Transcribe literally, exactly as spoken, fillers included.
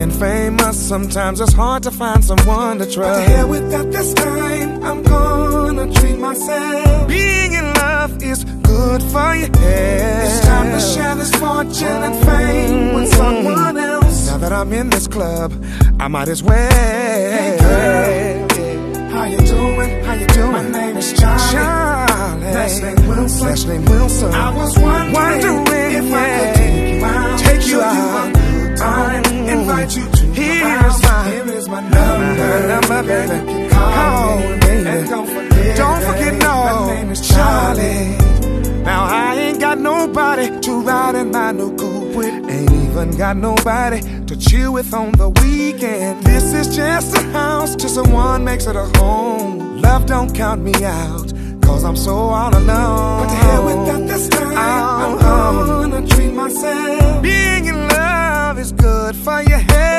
And famous, sometimes it's hard to find someone to trust. But to hell with that this time, I'm gonna treat myself. Being in love is good for your head. It's time to share this fortune and fame with someone else. Now that I'm in this club, I might as well. Hey girl, how you doing? How you doing? My name is Charlie. Charlie. Last name Wilson. Last name Wilson. I was wondering, wondering if yeah. I could take you out. Take you out. Time. Invite you to Here's my house. My, Here is my number, my number baby. You can call, call me, baby. And don't forget, don't forget, no. My name is Charlie. Now I ain't got nobody to ride in my new coupe with. Ain't even got nobody to chill with on the weekend. This is just a house till someone makes it a home. Love don't count me out, cause I'm so all alone. But to hell with that this time, oh, I'm gonna treat myself. Being in love is good for your head.